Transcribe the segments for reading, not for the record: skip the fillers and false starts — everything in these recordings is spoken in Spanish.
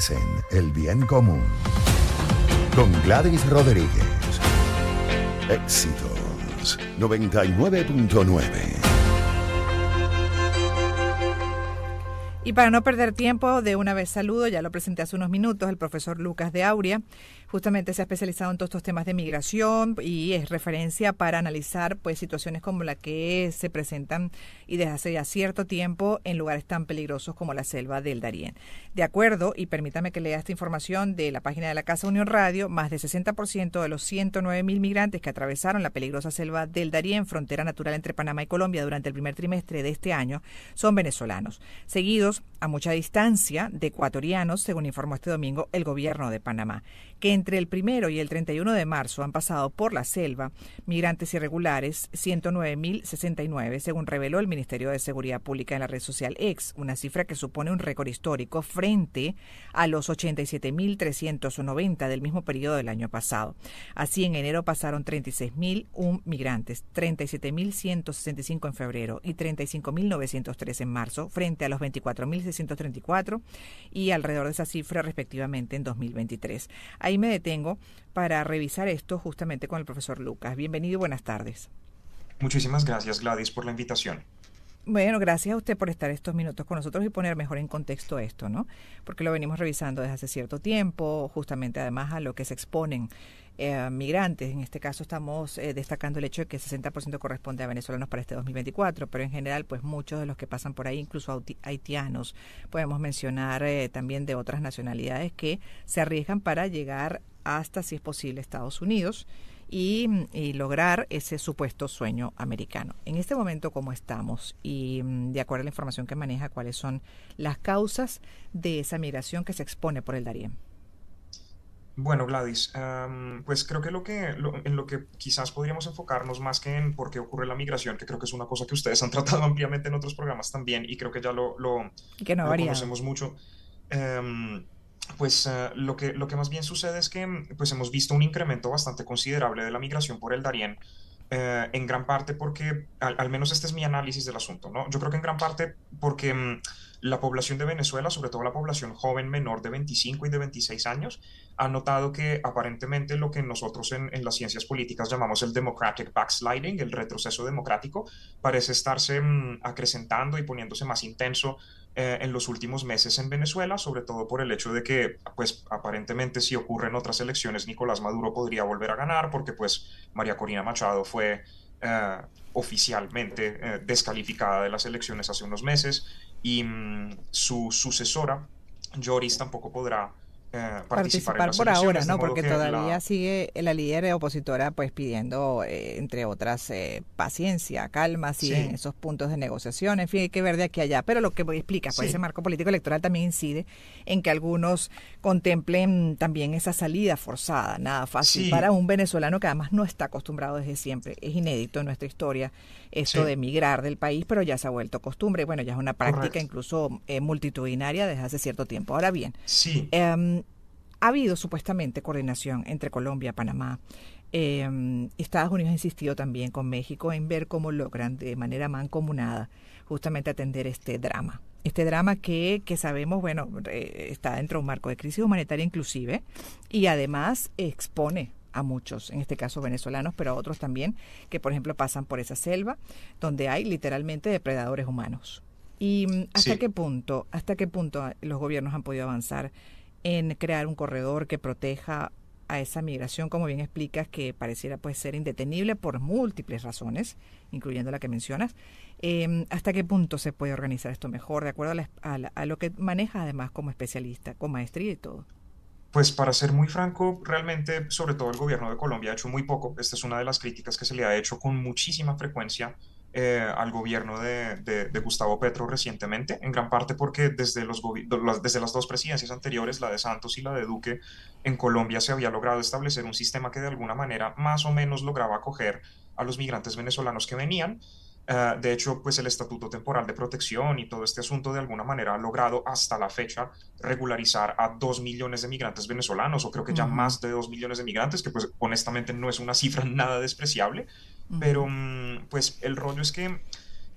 merecen el bien común. Con Gladys Rodríguez. Éxitos 99.9. Y para no perder tiempo, de una vez saludo, ya lo presenté hace unos minutos, el profesor Lucas de Auria. Justamente se ha especializado en todos estos temas de migración y es referencia para analizar pues situaciones como la que se presentan y desde hace ya cierto tiempo en lugares tan peligrosos como la selva del Darién. De acuerdo, y permítame que lea esta información de la página de la Casa Unión Radio, más del 60% de los 109.000 migrantes que atravesaron la peligrosa selva del Darién, frontera natural entre Panamá y Colombia, durante el primer trimestre de este año, son venezolanos, seguidos a mucha distancia de ecuatorianos, según informó este domingo el gobierno de Panamá, que entre el 1 y el 31 de marzo han pasado por la selva migrantes irregulares 109.069, según reveló el Ministerio de Seguridad Pública en la red social X, una cifra que supone un récord histórico frente a los 87.390 del mismo periodo del año pasado. Así, en enero pasaron 36.001 migrantes, 37.165 en febrero y 35.903 en marzo, frente a los 24.634 y alrededor de esa cifra respectivamente en 2023. Ahí me detengo para revisar esto justamente con el profesor Lucas. Bienvenido y buenas tardes. Muchísimas gracias, Gladys, por la invitación. Bueno, gracias a usted por estar estos minutos con nosotros y poner mejor en contexto esto, ¿no? Porque lo venimos revisando desde hace cierto tiempo, justamente además a lo que se exponen migrantes. En este caso estamos destacando el hecho de que el 60% corresponde a venezolanos para este 2024, pero en general pues muchos de los que pasan por ahí, incluso haitianos, podemos mencionar también de otras nacionalidades que se arriesgan para llegar hasta, si es posible, Estados Unidos y lograr ese supuesto sueño americano. En este momento, ¿cómo estamos? Y de acuerdo a la información que maneja, ¿cuáles son las causas de esa migración que se expone por el Darién? Bueno, Gladys, pues creo que en lo que quizás podríamos enfocarnos más que en por qué ocurre la migración, que creo que es una cosa que ustedes han tratado ampliamente en otros programas también, y creo que ya Y que no ha lo variado. conocemos mucho. Pues lo que más bien sucede es que pues hemos visto un incremento bastante considerable de la migración por el Darién, en gran parte porque, al menos este es mi análisis del asunto, ¿no? Yo creo que en gran parte porque la población de Venezuela, sobre todo la población joven menor de 25 y de 26 años, ha notado que aparentemente lo que nosotros en las ciencias políticas llamamos el democratic backsliding, el retroceso democrático, parece estarse acrecentando y poniéndose más intenso en los últimos meses en Venezuela, sobre todo por el hecho de que, pues, aparentemente si ocurren otras elecciones, Nicolás Maduro podría volver a ganar, porque, pues, María Corina Machado fue oficialmente descalificada de las elecciones hace unos meses, y su sucesora, Lloris, tampoco podrá participar en Participar las por ahora, elecciones, de ¿no? modo Porque que todavía sigue la líder opositora pues pidiendo, entre otras, paciencia, calma, siguen Sí, esos puntos de negociación, en fin, hay que ver de aquí a allá. Pero lo que explica, pues ese sí, marco político electoral también incide en que algunos contemplen también esa salida forzada, nada fácil para sí, un venezolano que además no está acostumbrado desde siempre. Es inédito en nuestra historia esto de sí, emigrar del país, pero ya se ha vuelto costumbre, bueno, ya es una práctica correcto. incluso multitudinaria desde hace cierto tiempo. Ahora bien, Sí, ha habido supuestamente coordinación entre Colombia y Panamá. Estados Unidos ha insistido también con México en ver cómo logran de manera mancomunada justamente atender este drama. Este drama que sabemos, bueno, está dentro de un marco de crisis humanitaria inclusive y además expone a muchos, en este caso venezolanos, pero a otros también, que por ejemplo pasan por esa selva donde hay literalmente depredadores humanos. ¿Y sí. hasta qué punto los gobiernos han podido avanzar en crear un corredor que proteja a esa migración, como bien explicas, que pareciera pues ser indetenible por múltiples razones, incluyendo la que mencionas? ¿Hasta qué punto se puede organizar esto mejor, de acuerdo a lo que maneja además como especialista, con maestría y todo? Pues para ser muy franco, realmente, sobre todo el gobierno de Colombia ha hecho muy poco. Esta es una de las críticas que se le ha hecho con muchísima frecuencia al gobierno de Gustavo Petro recientemente, en gran parte porque desde las dos presidencias anteriores, la de Santos y la de Duque, en Colombia se había logrado establecer un sistema que de alguna manera más o menos lograba acoger a los migrantes venezolanos que venían. De hecho, pues el Estatuto Temporal de Protección y todo este asunto de alguna manera ha logrado hasta la fecha regularizar a 2 millones de migrantes venezolanos, o creo que ya Ujú, más de 2 millones de migrantes, que pues honestamente no es una cifra nada despreciable, pero ujú. pues el rollo es que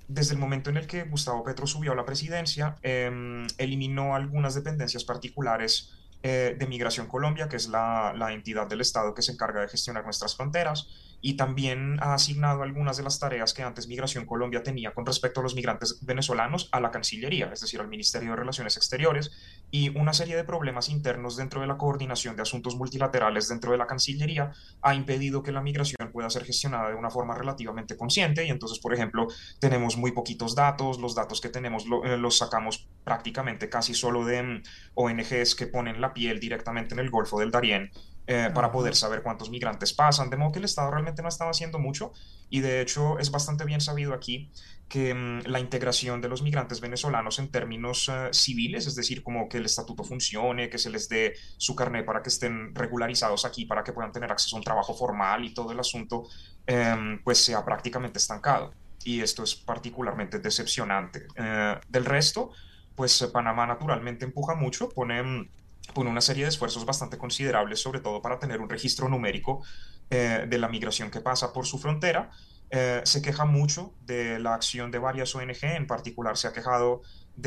desde el momento en el que Gustavo Petro subió a la presidencia, eliminó algunas dependencias particulares de Migración Colombia, que es la entidad del Estado que se encarga de gestionar nuestras fronteras, y también ha asignado algunas de las tareas que antes Migración Colombia tenía con respecto a los migrantes venezolanos a la Cancillería, es decir, al Ministerio de Relaciones Exteriores, y una serie de problemas internos dentro de la coordinación de asuntos multilaterales dentro de la Cancillería ha impedido que la migración pueda ser gestionada de una forma relativamente consciente. Y entonces, por ejemplo, tenemos muy poquitos datos, los datos que tenemos los sacamos prácticamente casi solo de ONGs que ponen la piel directamente en el Golfo del Darién, para poder Ajá. saber cuántos migrantes pasan, de modo que el Estado realmente no estaba haciendo mucho. Y de hecho es bastante bien sabido aquí que la integración de los migrantes venezolanos en términos civiles, es decir, como que el estatuto funcione, que se les dé su carnet para que estén regularizados aquí, para que puedan tener acceso a un trabajo formal y todo el asunto, pues se ha prácticamente estancado. Y esto es particularmente decepcionante. Del resto, pues Panamá naturalmente empuja mucho, pone una serie de esfuerzos bastante considerables, sobre todo para tener un registro numérico de la migración que pasa por su frontera. Se queja mucho de la acción de varias ONG, en particular se ha quejado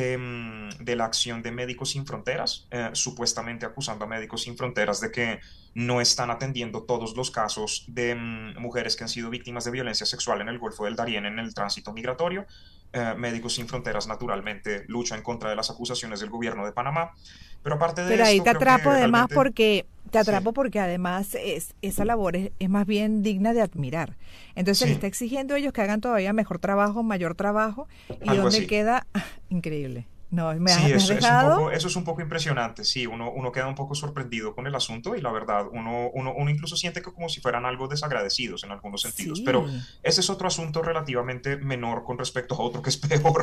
de la acción de Médicos Sin Fronteras, supuestamente acusando a Médicos Sin Fronteras de que no están atendiendo todos los casos de mujeres que han sido víctimas de violencia sexual en el Golfo del Darién en el tránsito migratorio. Médicos Sin Fronteras naturalmente lucha en contra de las acusaciones del gobierno de Panamá, pero aparte de Pero ahí esto, te creo atrapo que además realmente, porque te sí, atrapo porque además esa labor es más bien digna de admirar. Entonces le está sí, exigiendo a ellos que hagan todavía mejor trabajo, mayor trabajo, y algo dónde así. queda, increíble. No, Sí, me has dejado, eso es un poco impresionante, sí, uno queda un poco sorprendido con el asunto y la verdad, uno incluso siente que como si fueran algo desagradecidos en algunos sentidos, pero sí. ese es otro asunto relativamente menor con respecto a otro que es peor,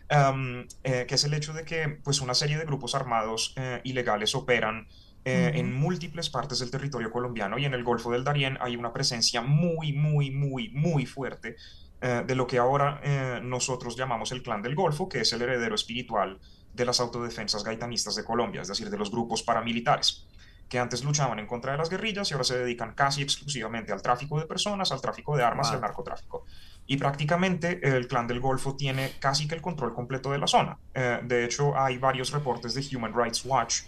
que es el hecho de que pues una serie de grupos armados ilegales operan en Ujú. múltiples partes del territorio colombiano, y en el Golfo del Darién hay una presencia muy, muy, muy, muy fuerte de lo que ahora nosotros llamamos el Clan del Golfo, que es el heredero espiritual de las autodefensas gaitanistas de Colombia, es decir, de los grupos paramilitares, que antes luchaban en contra de las guerrillas y ahora se dedican casi exclusivamente al tráfico de personas, al tráfico de armas y al Wow. narcotráfico. Y prácticamente el Clan del Golfo tiene casi que el control completo de la zona. De hecho, hay varios reportes de Human Rights Watch,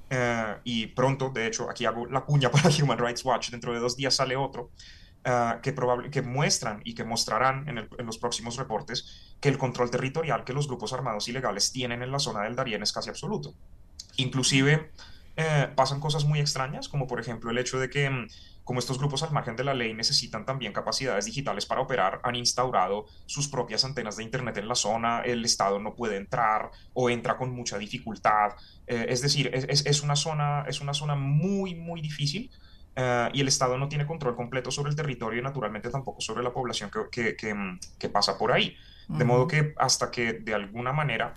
y pronto, de hecho, aquí hago la cuña para Human Rights Watch, dentro de 2 días sale otro, que muestran y que mostrarán en los próximos reportes que el control territorial que los grupos armados ilegales tienen en la zona del Darién es casi absoluto. Inclusive pasan cosas muy extrañas, como por ejemplo el hecho de que como estos grupos al margen de la ley necesitan también capacidades digitales para operar, han instaurado sus propias antenas de Internet en la zona, el Estado no puede entrar o entra con mucha dificultad. Es decir, es una zona muy, muy difícil, y el Estado no tiene control completo sobre el territorio y naturalmente tampoco sobre la población que pasa por ahí. De modo Ujú. que hasta que de alguna manera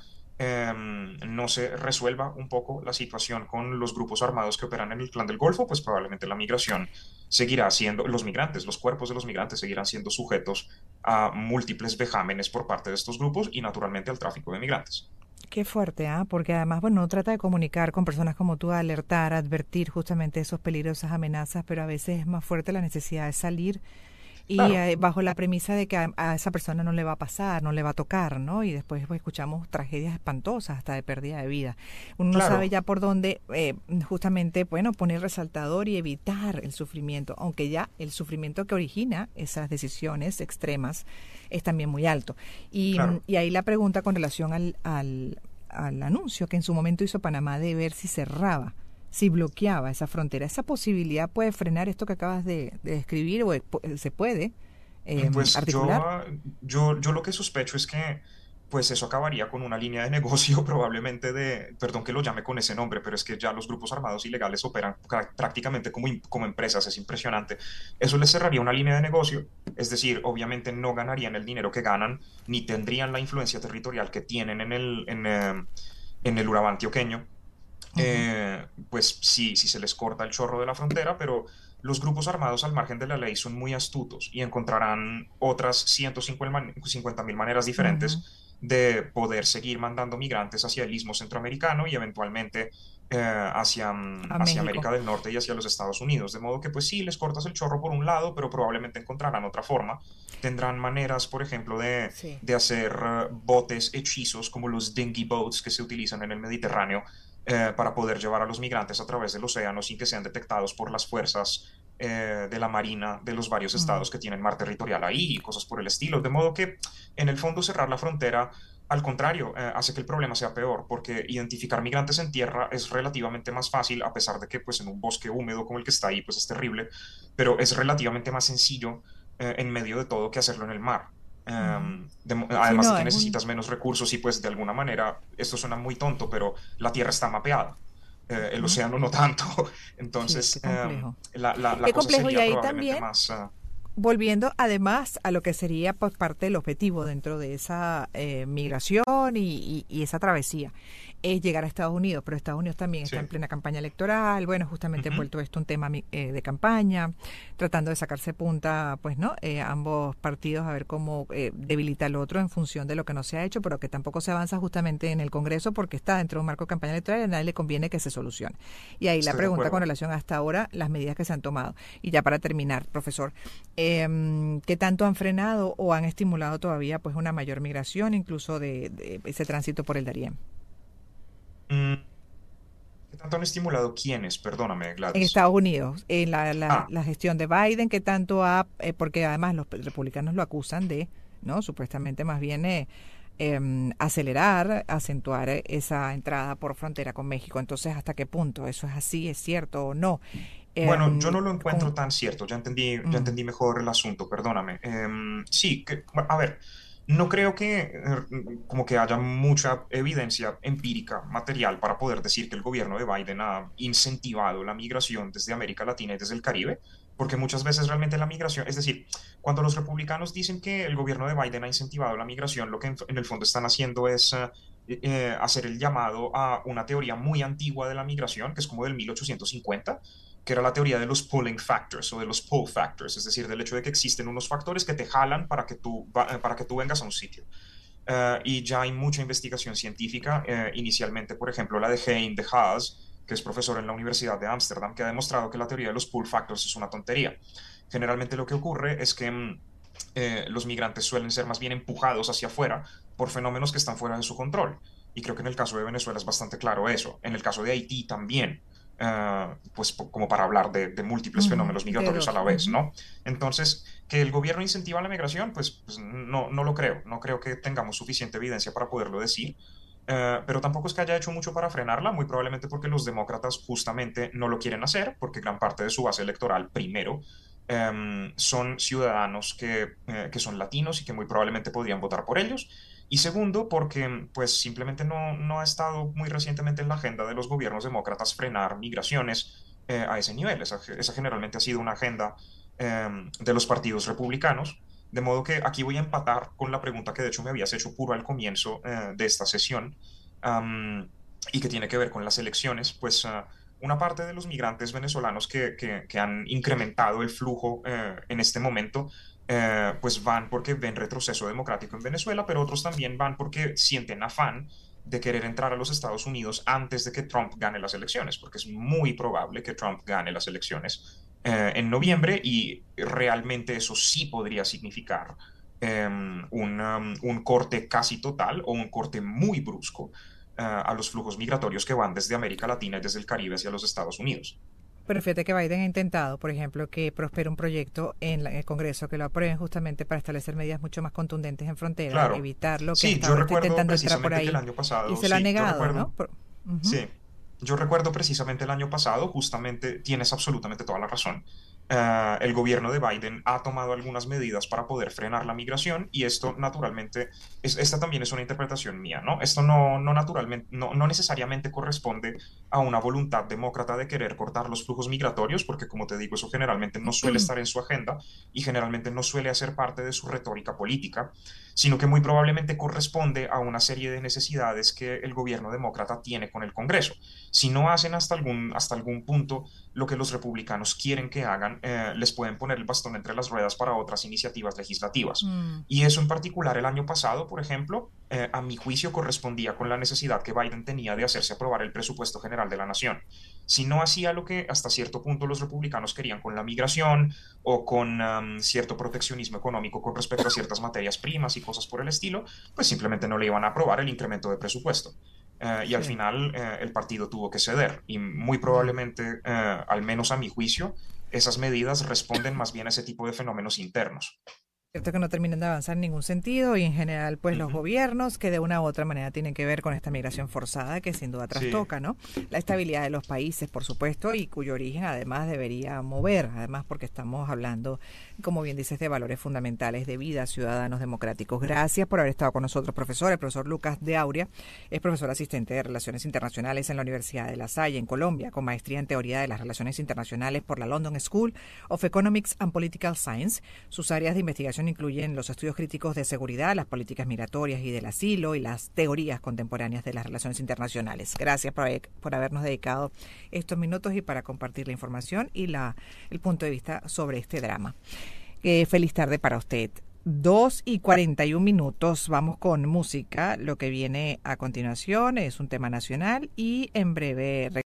no se resuelva un poco la situación con los grupos armados que operan en el Clan del Golfo, pues probablemente la migración seguirá siendo, los migrantes, los cuerpos de los migrantes seguirán siendo sujetos a múltiples vejámenes por parte de estos grupos y naturalmente al tráfico de migrantes. Qué fuerte, ¿ah? Porque además, bueno, uno trata de comunicar con personas como tú, alertar, advertir justamente esos peligros, esas amenazas, pero a veces es más fuerte la necesidad de salir y Claro, bajo la premisa de que a esa persona no le va a pasar, no le va a tocar, ¿no? Y después pues, escuchamos tragedias espantosas, hasta de pérdida de vida. Uno no sabe claro, ya por dónde justamente, bueno, poner resaltador y evitar el sufrimiento, aunque ya el sufrimiento que origina esas decisiones extremas es también muy alto. claro. Y ahí la pregunta con relación al anuncio que en su momento hizo Panamá de ver si cerraba, si bloqueaba esa frontera. ¿Esa posibilidad puede frenar esto que acabas de describir o se puede Pues articular? yo lo que sospecho es que pues eso acabaría con una línea de negocio probablemente de, perdón que lo llame con ese nombre, pero es que ya los grupos armados ilegales operan prácticamente como empresas, es impresionante. Eso les cerraría una línea de negocio, es decir, obviamente no ganarían el dinero que ganan, ni tendrían la influencia territorial que tienen en el Urabá antioqueño. Ujú. pues sí, sí se les corta el chorro de la frontera, pero los grupos armados al margen de la ley son muy astutos y encontrarán otras 150.000 maneras Ujú. diferentes de poder seguir mandando migrantes hacia el istmo centroamericano y eventualmente A hacia México. América del Norte y hacia los Estados Unidos. De modo que, pues sí, les cortas el chorro por un lado, pero probablemente encontrarán otra forma. Tendrán maneras, por ejemplo, Sí. de hacer botes hechizos como los dinghy boats que se utilizan en el Mediterráneo para poder llevar a los migrantes a través del océano sin que sean detectados por las fuerzas de la Marina de los varios Mm. estados que tienen mar territorial ahí y cosas por el estilo. De modo que, en el fondo, cerrar la frontera, al contrario, hace que el problema sea peor, porque identificar migrantes en tierra es relativamente más fácil, a pesar de que, pues, en un bosque húmedo como el que está ahí, pues es terrible, pero es relativamente más sencillo en medio de todo que hacerlo en el mar. Ujú. Sí, Además de no, que es un... necesitas menos recursos y pues de alguna manera, esto suena muy tonto, pero la Tierra está mapeada, el Ujú. océano no tanto. Sí, Entonces, qué complejo. la Qué cosa complejo. Y sería ahí probablemente también, más... volviendo además a lo que sería pues parte del objetivo dentro de esa migración y esa travesía, es llegar a Estados Unidos, pero Estados Unidos también sí. está en plena campaña electoral, bueno, justamente Ujú. envuelto esto un tema de campaña, tratando de sacarse punta, pues, ¿no? Ambos partidos a ver cómo debilita al otro en función de lo que no se ha hecho, pero que tampoco se avanza justamente en el Congreso porque está dentro de un marco de campaña electoral y a nadie le conviene que se solucione. Y ahí la Estoy de pregunta con acuerdo. relación hasta ahora, las medidas que se han tomado. Y ya para terminar, profesor, ¿qué tanto han frenado o han estimulado todavía pues una mayor migración, incluso de ese tránsito por el Darién? Mm, ¿Qué tanto han estimulado quiénes? Perdóname, En Gladys. Estados Unidos, en Ah, la gestión de Biden, ¿qué tanto ha, porque además los republicanos lo acusan de, ¿no? Supuestamente más bien acelerar, acentuar esa entrada por frontera con México. Entonces, ¿hasta qué punto eso es así, es cierto o no? bueno, yo Em, no lo con, encuentro tan cierto, ya mm, entendí mejor el asunto, perdóname. Sí, a ver, no creo que como que haya mucha evidencia empírica, material, para poder decir que el gobierno de Biden ha incentivado la migración desde América Latina y desde el Caribe, porque muchas veces realmente la migración, es decir, cuando los republicanos dicen que el gobierno de Biden ha incentivado la migración, lo que en el fondo están haciendo es hacer el llamado a una teoría muy antigua de la migración, que es como del 1850, que era la teoría de los pulling factors o de los pull factors, es decir, del hecho de que existen unos factores que te jalan para que tú vengas a un sitio. Y ya hay mucha investigación científica, inicialmente, por ejemplo, la de Hein de Haas, que es profesor en la Universidad de Ámsterdam, que ha demostrado que la teoría de los pull factors es una tontería. Generalmente lo que ocurre es que los migrantes suelen ser más bien empujados hacia afuera por fenómenos que están fuera de su control. Y creo que en el caso de Venezuela es bastante claro eso. En el caso de Haití también, pues como para hablar de múltiples ujú, fenómenos de migratorios a dos. la vez, Ujú. ¿no? Entonces, que el gobierno incentiva la migración, pues no, no lo creo. No creo que tengamos suficiente evidencia para poderlo decir. Pero tampoco es que haya hecho mucho para frenarla, muy probablemente porque los demócratas justamente no lo quieren hacer, porque gran parte de su base electoral, primero, son ciudadanos que son latinos y que muy probablemente podrían votar por ellos. Y segundo, porque pues simplemente no ha estado muy recientemente en la agenda de los gobiernos demócratas frenar migraciones a ese nivel. Esa generalmente ha sido una agenda de los partidos republicanos. De modo que aquí voy a empatar con la pregunta que de hecho me habías hecho puro al comienzo de esta sesión um, y que tiene que ver con las elecciones. Pues una parte de los migrantes venezolanos que han incrementado el flujo en este momento, pues van porque ven retroceso democrático en Venezuela, pero otros también van porque sienten afán de querer entrar a los Estados Unidos antes de que Trump gane las elecciones, porque es muy probable que Trump gane las elecciones en Mm. noviembre y realmente eso sí podría significar un corte casi total o un corte muy brusco a los flujos migratorios que van desde América Latina y desde el Caribe hacia los Estados Unidos. Pero fíjate que Biden ha intentado, por ejemplo, que prospere un proyecto en el Congreso que lo aprueben justamente para establecer medidas mucho más contundentes en frontera, Claro, evitar lo que sí, hasta yo ahora está recuerdo intentando entrar por precisamente que el ahí año y pasado, se lo ha sí, negado, ¿no? Ujú. sí, yo recuerdo precisamente el año pasado, justamente tienes absolutamente toda la razón. el gobierno de Biden ha tomado algunas medidas para poder frenar la migración y esto naturalmente, esta también es una interpretación mía, ¿no? Esto no naturalmente, no necesariamente corresponde a una voluntad demócrata de querer cortar los flujos migratorios, porque como te digo, eso generalmente no suele estar en su agenda y generalmente no suele hacer parte de su retórica política, sino que muy probablemente corresponde a una serie de necesidades que el gobierno demócrata tiene con el Congreso. Si no hacen hasta algún punto lo que los republicanos quieren que hagan, les pueden poner el bastón entre las ruedas para otras iniciativas legislativas. Mm. Y eso en particular el año pasado, por ejemplo, a mi juicio correspondía con la necesidad que Biden tenía de hacerse aprobar el presupuesto general de la nación. Si no hacía lo que hasta cierto punto los republicanos querían con la migración o con cierto proteccionismo económico con respecto a ciertas materias primas y cosas por el estilo, pues simplemente no le iban a aprobar el incremento de presupuesto. Y al Sí, final el partido tuvo que ceder y muy ya. probablemente, al menos a mi juicio, esas medidas responden más bien a ese tipo de fenómenos internos. Cierto que no terminan de avanzar en ningún sentido y en general pues los Ujú. gobiernos que de una u otra manera tienen que ver con esta migración forzada que sin duda Sí, trastoca, ¿no? La estabilidad de los países, por supuesto, y cuyo origen además debería mover, además porque estamos hablando, como bien dices, de valores fundamentales de vida, ciudadanos democráticos. Gracias por haber estado con nosotros, profesor. El profesor Lucas de Auria es profesor asistente de Relaciones Internacionales en la Universidad de La Salle, en Colombia, con maestría en Teoría de las Relaciones Internacionales por la London School of Economics and Political Science. Sus áreas de investigación incluyen los estudios críticos de seguridad, las políticas migratorias y del asilo y las teorías contemporáneas de las relaciones internacionales. Gracias por habernos dedicado estos minutos y para compartir la información y el punto de vista sobre este drama. Feliz tarde para usted. 2:41. Vamos con música. Lo que viene a continuación es un tema nacional y en breve